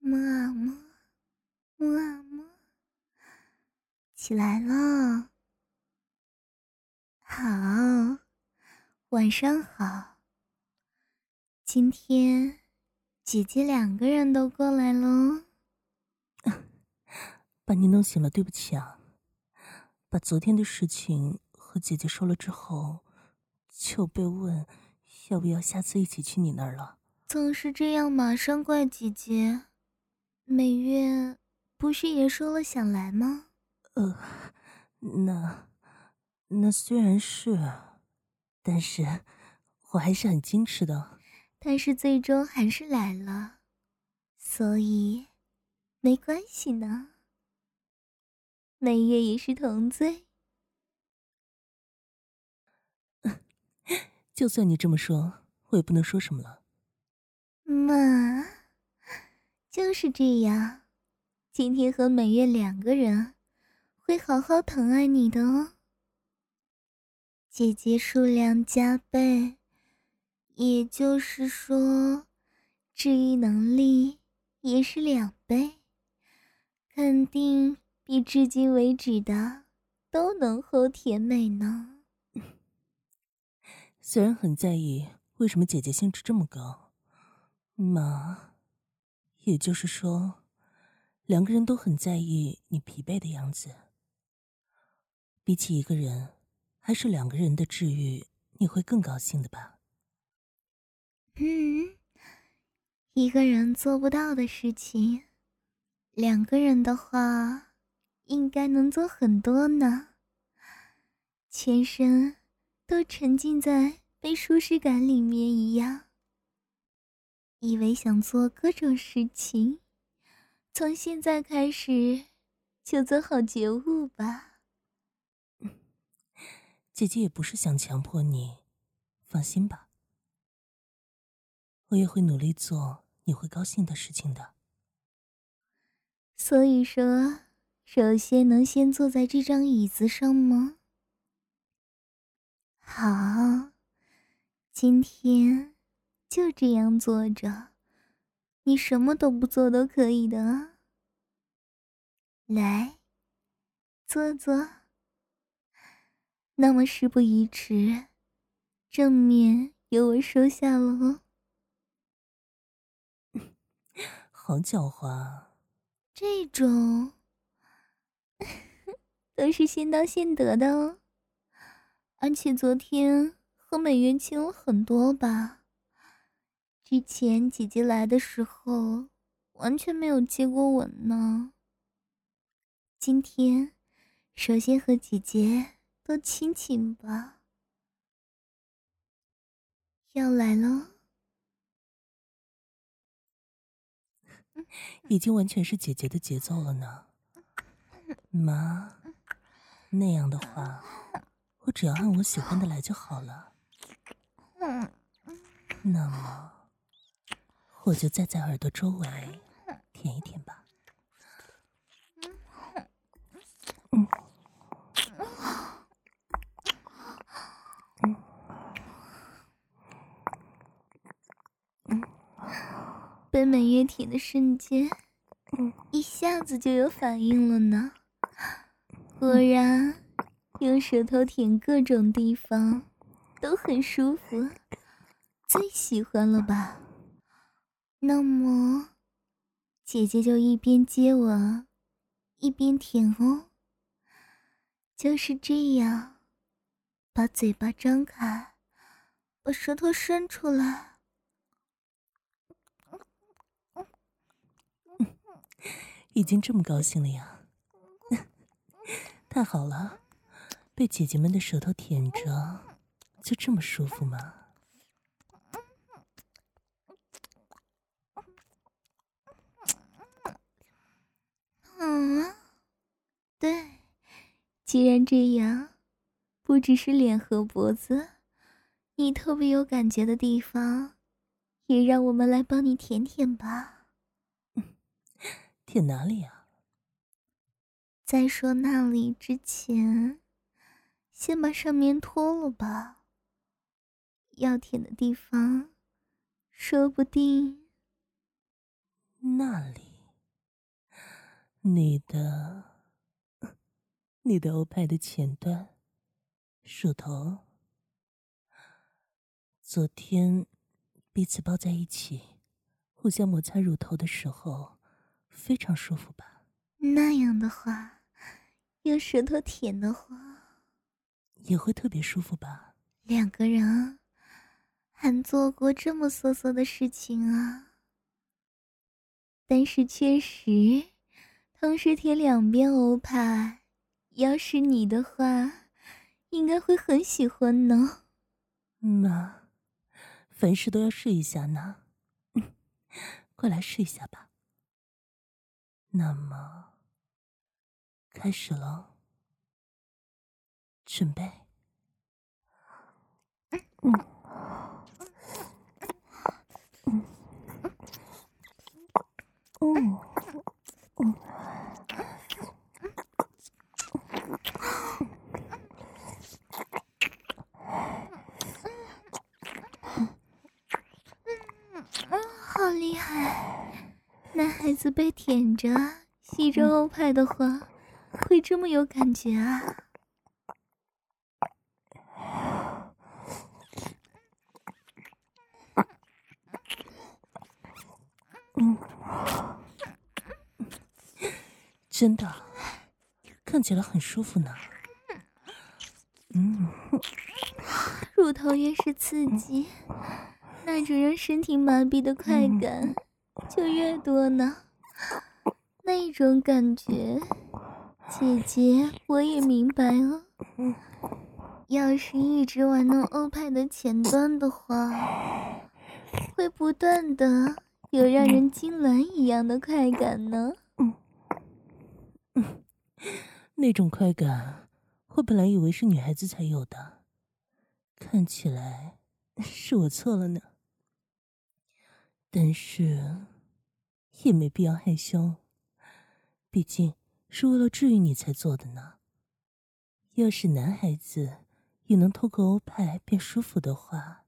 摸啊摸，摸啊摸，起来了。好，晚上好。今天姐姐2个人都过来喽。 把你弄醒了，对不起啊。把昨天的事情和姐姐说了之后，就被问要不要下次一起去你那儿了。 总是这样马上怪姐姐。美月不是也说了想来吗？ 那虽然是，但是我还是很矜持的。 但是最终还是来了，所以没关系呢。美月也是同罪。 就算你这么说，我也不能说什么了。 嘛，就是这样。今天和美月2个人会好好疼爱你的哦。姐姐数量加倍，也就是说，治愈能力也是2倍，肯定比至今为止的都浓厚甜美呢。 虽然很在意为什么姐姐兴致这么高，也就是说2个人都很在意你疲惫的样子。比起一个人，还是2个人的治愈你会更高兴的吧。 一个人做不到的事情，2个人的话应该能做很多呢。全身都沉浸在被舒适感里面一样，以为想做各种事情，从现在开始就做好觉悟吧。 姐姐也不是想强迫你，放心吧，我也会努力做你会高兴的事情的。 所以说，首先能先坐在这张椅子上吗？好，今天就这样坐着，你什么都不做都可以的啊。来，坐坐。那么事不宜迟，正面由我收下了哦。 好狡猾啊。 这种都是先到先得的哦。而且昨天和美元亲了很多吧？之前姐姐来的时候完全没有接过吻呢。今天首先和姐姐多亲亲吧。要来了。 已经完全是姐姐的节奏了呢。妈，那样的话，我只要按我喜欢的来就好了。那么，我就再在耳朵周围舔一舔吧。 被美月舔的瞬间，一下子就有反应了呢。果然，用舌头舔各种地方都很舒服，最喜欢了吧？那么，姐姐就一边接吻，一边舔哦。就是这样，把嘴巴张开，把舌头伸出来。 已经这么高兴了呀？太好了，被姐姐们的舌头舔着，就这么舒服吗？ 对，既然这样，不只是脸和脖子，你特别有感觉的地方，也让我们来帮你舔舔吧。 舔哪里啊？ 在说那里之前，先把上面脱了吧。要舔的地方，说不定…… 那里。 你的欧派的前端，乳头。昨天彼此抱在一起，互相摩擦乳头的时候，非常舒服吧？ 那样的话，用舌头舔的话， 也会特别舒服吧？ 两个人还做过这么瑟瑟的事情啊。但是确实，同时舔两边欧派，要是你的话，应该会很喜欢呢。 嘛，凡事都要试一下呢。快来试一下吧。那么，开始了，准备。 好厉害！男孩子被舔着、吸着欧派的话，会这么有感觉啊？ 真的，看起来很舒服呢。 乳头越是刺激，那种让身体麻痹的快感就越多呢。那种感觉，姐姐我也明白哦。要是一直玩弄欧派的前端的话，会不断的有让人痉挛一样的快感呢。 那种快感，我本来以为是女孩子才有的，看起来是我错了呢。但是也没必要害羞，毕竟是为了治愈你才做的呢。要是男孩子也能透过欧派变舒服的话，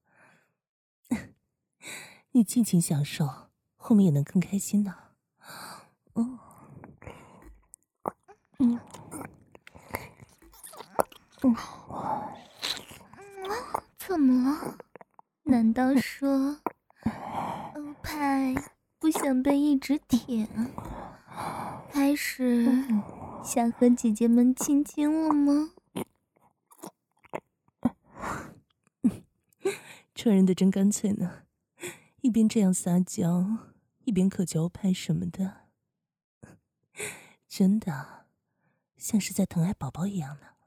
你尽情享受，后面也能更开心呢。 怎么了？难道说欧派不想被一直舔，开始想和姐姐们亲亲了吗？ 传人的真干脆呢，一边这样撒娇，一边渴求欧派什么的，真的像是在疼爱宝宝一样呢。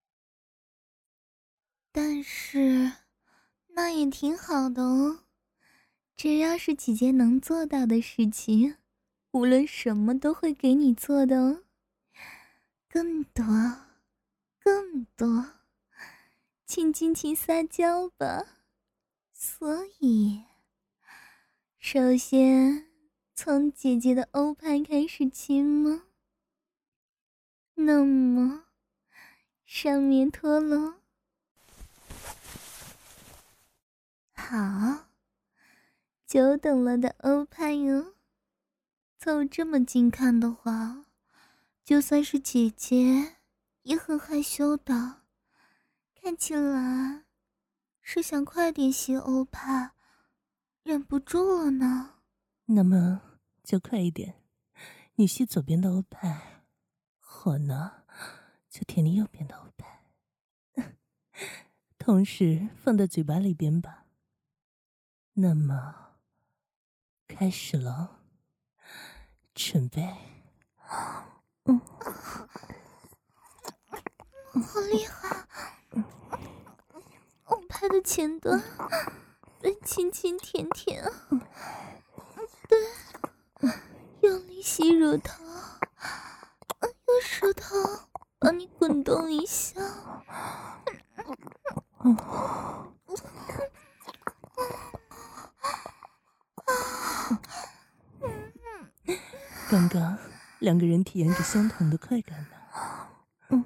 但是那也挺好的哦，只要是姐姐能做到的事情，无论什么都会给你做的哦。更多，更多，请尽情撒娇吧。所以，首先从姐姐的欧派开始亲吗？那么，上面脱了。好，久等了的欧派哟。凑这么近看的话，就算是姐姐也很害羞的。看起来是想快点吸欧派，忍不住了呢。 那么就快一点，你吸左边的欧派，我呢就舔你右边的欧派，同时放在嘴巴里边吧。那么开始了，准备。 好厉害！欧派的前端被亲亲舔舔，对，用力吸乳头，用舌头帮你滚动一下。 刚刚两个人体验着相同的快感呢。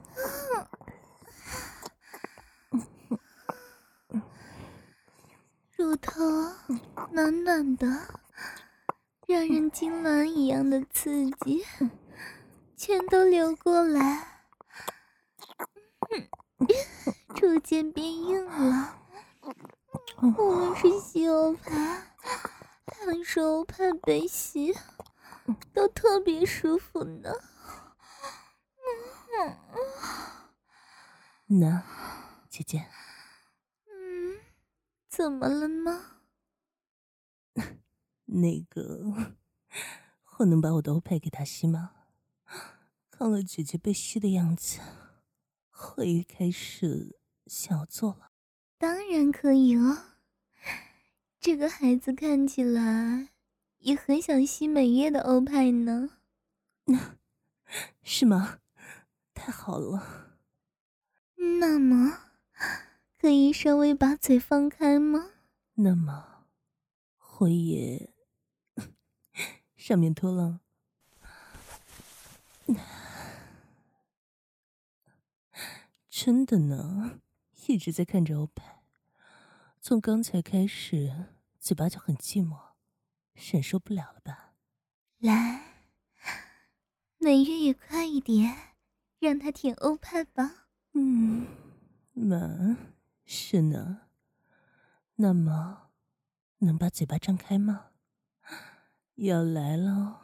乳头暖暖的，让人痉挛一样的刺激， 全都流过来，逐渐变硬了。无论是吸欧派还是欧派被吸，都特别舒服呢。 那，姐姐， 怎么了吗？ 那个，我能把我的欧派给他吸吗？看了姐姐被吸的样子，我也开始想要做了。 当然可以了。这个孩子看起来也很想吸美月的欧派呢。 是吗？太好了。 那么，可以稍微把嘴放开吗？ 那么，我也上面脱了。真的呢，一直在看着欧派，从刚才开始，嘴巴就很寂寞，忍受不了了吧？ 来，美月也快一点，让他舔欧派吧。 嘛，是呢。那么，能把嘴巴张开吗？要来了。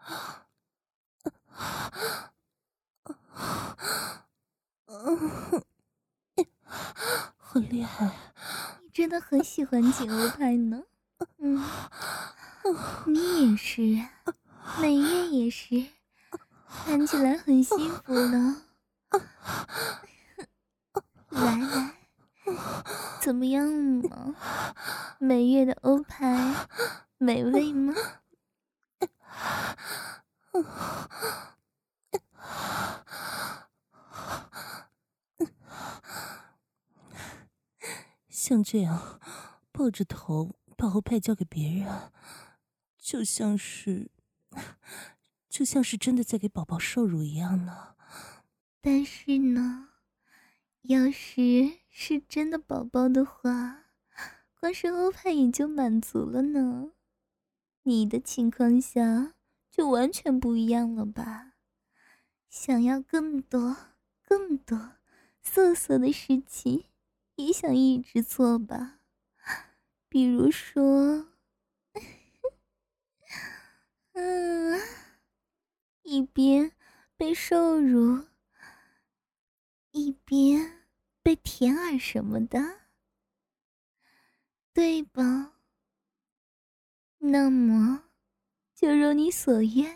好厉害！ 你真的很喜欢紧欧派呢。你也是，美月也是，看起来很幸福呢。来，怎么样嘛？美月的欧派美味吗？ 像这样抱着头把欧派交给别人，就像是真的在给宝宝受辱一样呢。 但是呢，要是真的宝宝的话，光是欧派也就满足了呢。你的情况下就完全不一样了吧？想要更多色色的事情，也想一直做吧？比如说，一边被受辱，一边被舔耳什么的，对吧？那么，就如你所愿。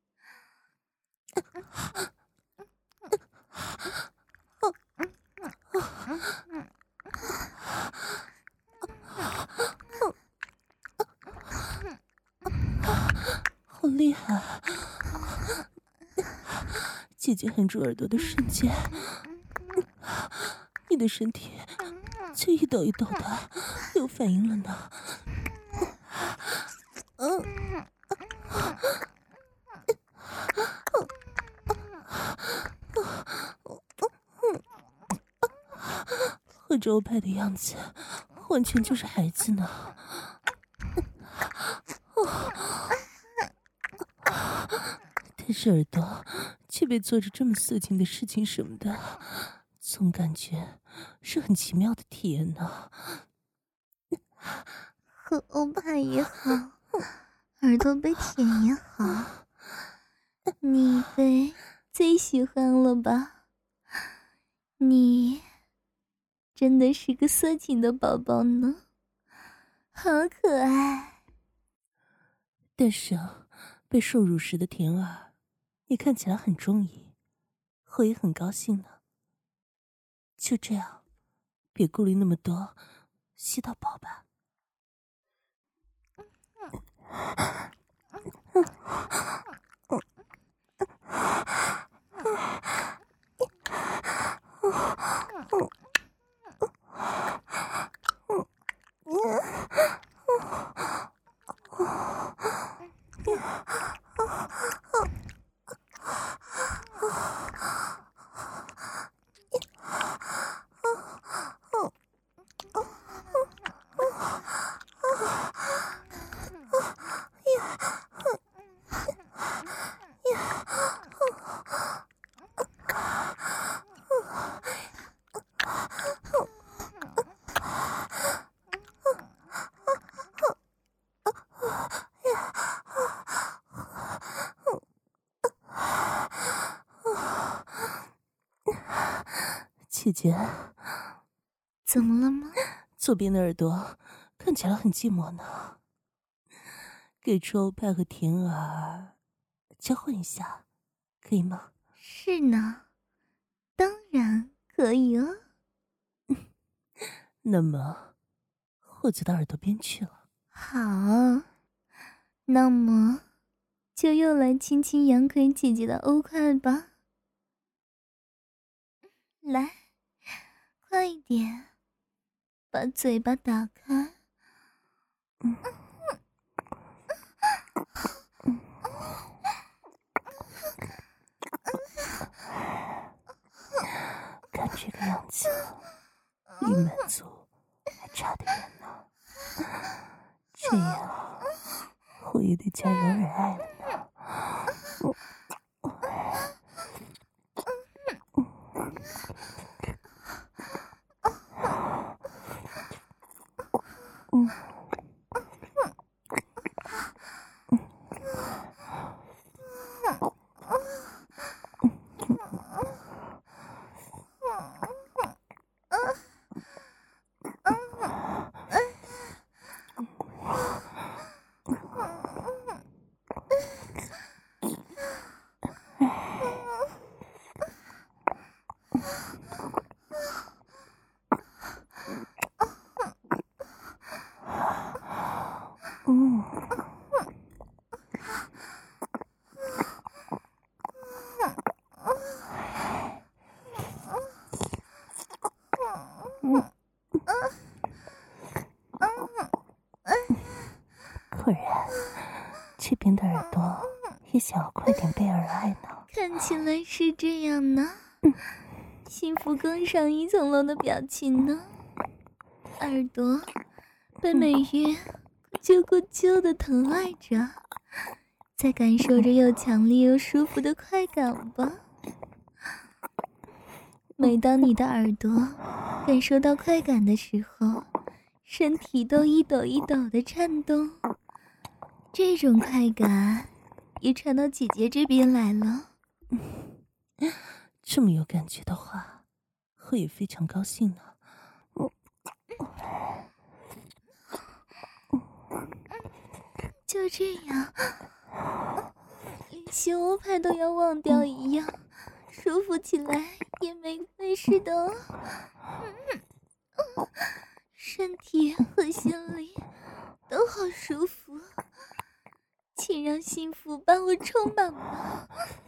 好厉害！姐姐含住耳朵的瞬间，你的身体就一抖一抖的，有反应了呢。和着欧派的样子，完全就是孩子呢。但是耳朵却被做着这么色情的事情什么的，总感觉是很奇妙的体验呢。 和欧派也好，耳朵被舔也好，你被最喜欢了吧？你真的是个色情的宝宝呢，好可爱。 但是被受辱时的甜耳，你看起来很中意，我也很高兴呢。就这样，别顾虑那么多，吸到饱吧。 姐姐， 怎么了吗？ 左边的耳朵看起来很寂寞呢，给出欧派和婷儿交换一下，可以吗？ 是呢，当然可以哦。 那么，我就到耳朵边去了。 好，那么就又来亲亲杨葵姐姐的欧块吧。来，快一点，把嘴巴打开。 看这个样子，离满足还差得远呢。这样，我也得加入人爱了呢。果然，这边的耳朵也想要快点被儿爱呢。 看起来是这样呢。幸福更上一层楼的表情呢。耳朵被每月咕啾的疼爱着，在感受着又强烈又舒服的快感吧。每当你的耳朵感受到快感的时候，身体都一抖一抖的颤动，这种快感也传到姐姐这边来了。 这么有感觉的话，我也非常高兴呢。 就这样，连新欧派都要忘掉一样，舒服起来也没事的哦。身体和心里都好舒服，请让幸福把我充满吧。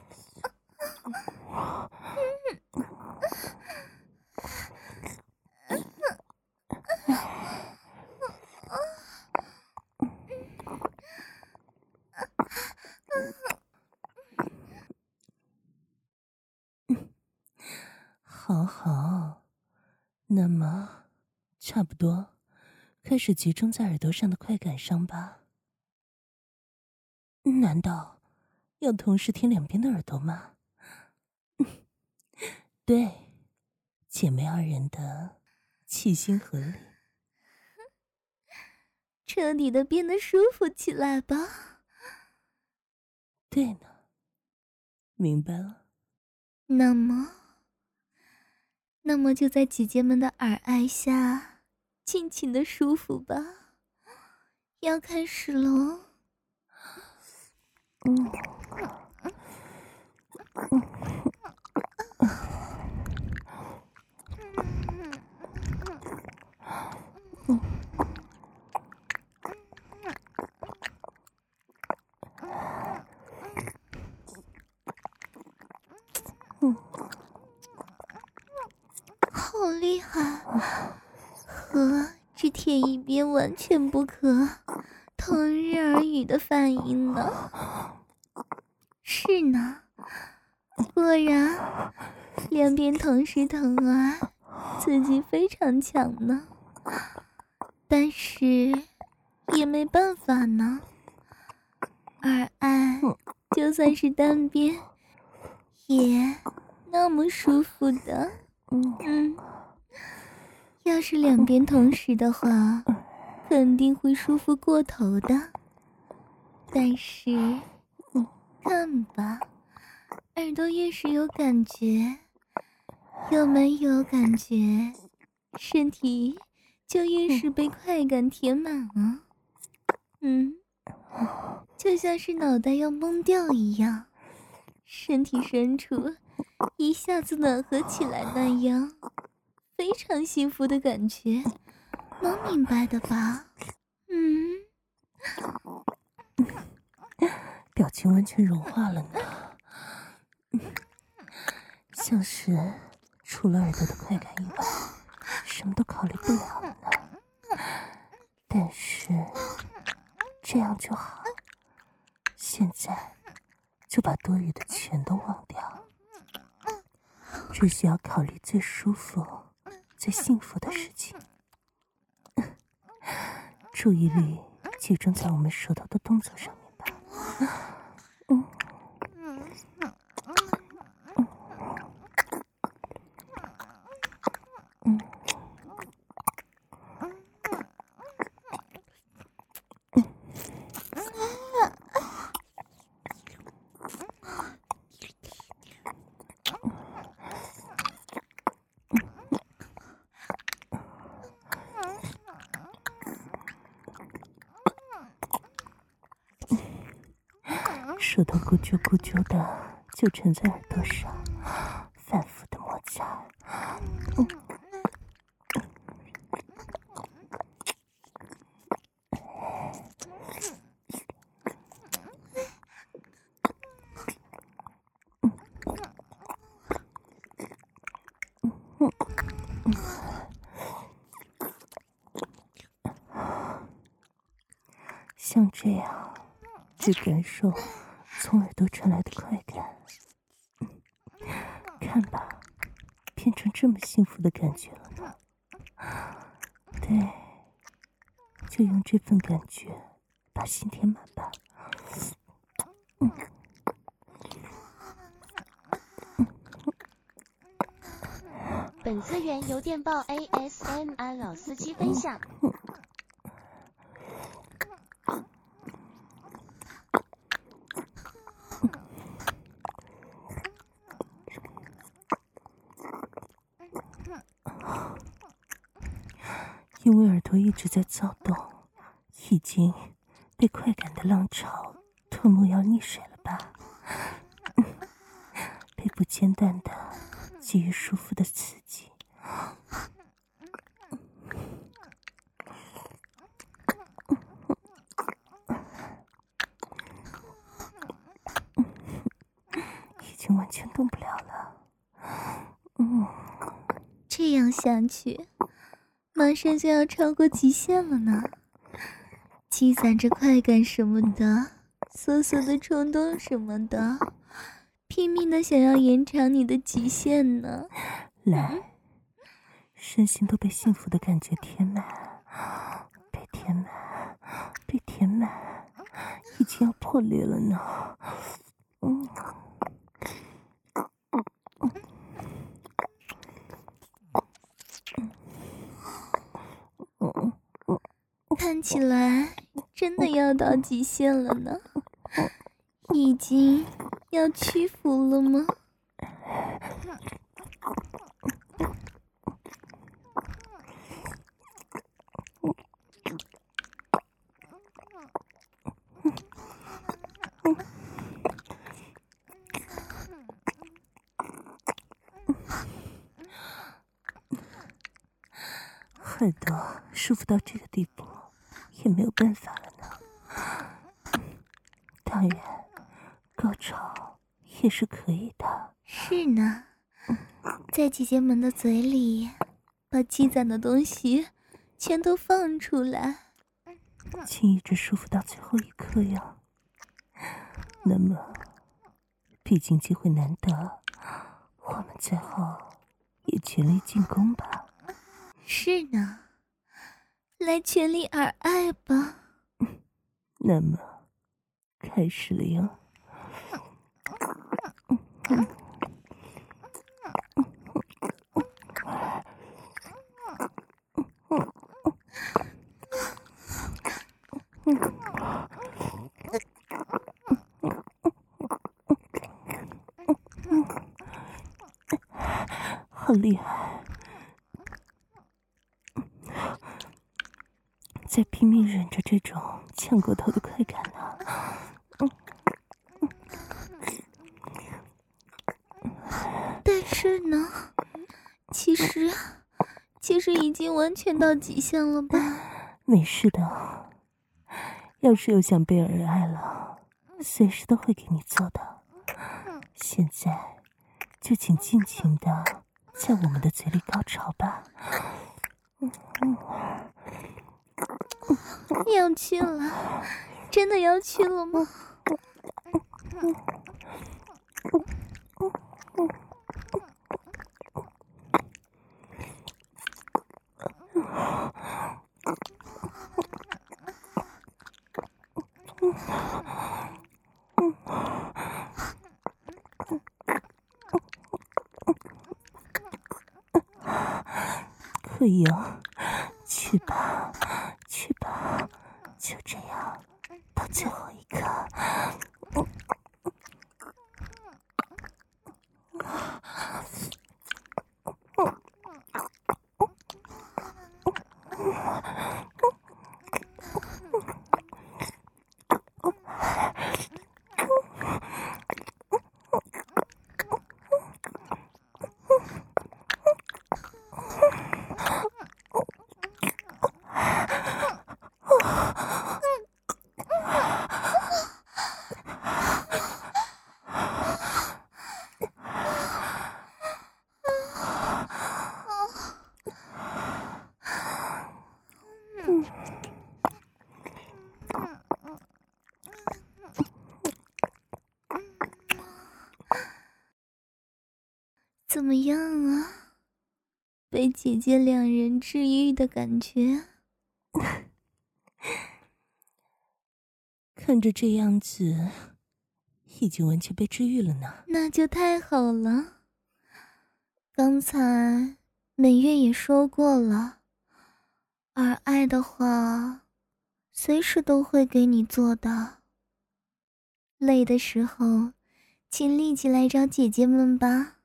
好好，那么差不多开始集中在耳朵上的快感上吧。难道要同时舔两边的耳朵吗？对，姐妹二人的齐心合力， 彻底的变得舒服起来吧。 对呢，明白了。 那么就在姐姐们的耳爱下，尽情的舒服吧。要开始喽。好厉害，和只舔一边完全不可，同日而语的反应呢？是呢，果然两边同时疼爱，刺激非常强呢。但是也没办法呢，而爱就算是单边，也那么舒服的。要是两边同时的话，肯定会舒服过头的。但是，看吧，耳朵越是有感觉， 有没有感觉身体就越是被快感填满啊？就像是脑袋要懵掉一样，身体深处一下子暖和起来那样，非常幸福的感觉，能明白的吧？ 表情完全融化了呢，像是除了耳朵的快感以外，什么都考虑不了了呢。但是这样就好，现在就把多余的全都忘掉，只需要考虑最舒服、最幸福的事情。注意力集中在我们舌头的动作上面吧。舌头咕啾咕啾的就沉在耳朵上，反复的摩擦。像这样，只感受从耳朵传来的快感。看吧，变成这么幸福的感觉了呢。对，就用这份感觉把心填满吧。 本资源由电报 ASMR 老司机分享。 因为耳朵一直在躁动，已经被快感的浪潮吞没要溺水了吧？被不间断的给予舒服的刺激。已经完全动不了了。 这样下去，马上就要超过极限了呢。积攒着快感什么的，瑟瑟的冲动什么的，拼命的想要延长你的极限呢。 来，身心都被幸福的感觉填满，被填满，被填满，已经要破裂了呢。 看起来真的要到极限了呢，已经要屈服了吗？ 耳朵舒服到这个地步，也没有办法了呢。当然，高潮也是可以的。 是呢，在姐姐们的嘴里，把积攒的东西全都放出来。 请一直舒服到最后一刻哟。那么，毕竟机会难得，我们最后也全力进攻吧。 是呢，来全力而爱吧。 那么，开始了哟。 好厉害！在拼命忍着这种呛过头的快感呢。 但是呢，其实已经完全到极限了吧？ 没事的，要是又想被儿爱了，随时都会给你做的。现在，就请尽情的在我们的嘴里高潮吧。 要去了，真的要去了吗？ 可以哦，去吧，去吧，就这样，到最后一刻。怎么样啊？被姐姐两人治愈的感觉？ 看着这样子，已经完全被治愈了呢。 那就太好了。刚才美月也说过了，而爱的话，随时都会给你做的。累的时候，请立即来找姐姐们吧。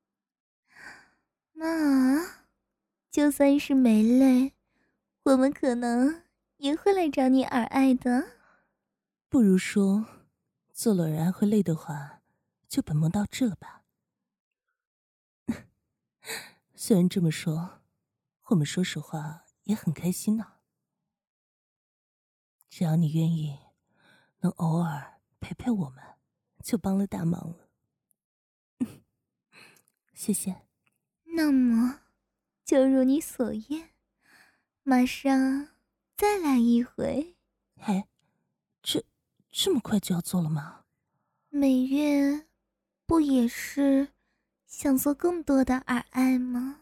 那就算是没累，我们可能也会来找你儿爱的。 不如说，做了儿爱会累的话，就本末倒置了吧。虽然这么说，我们说实话也很开心呢。只要你愿意，能偶尔陪陪我们，就帮了大忙了。谢谢。 那么，就如你所愿，马上再来一回。 哎，这么快就要做了吗？ 美月，不也是想做更多的儿爱吗？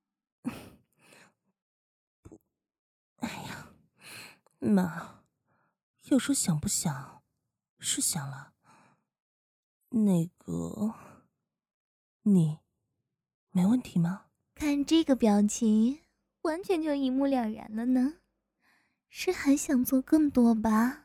哎呀，妈，要说想不想，是想了。那个，你没问题吗？ 看这个表情，完全就一目了然了呢。是还想做更多吧？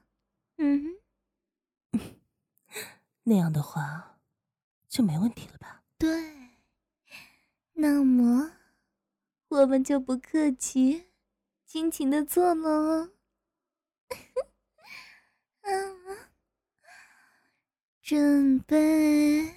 那样的话，就没问题了吧？ 对。那么，我们就不客气，尽情的做了哦。准备。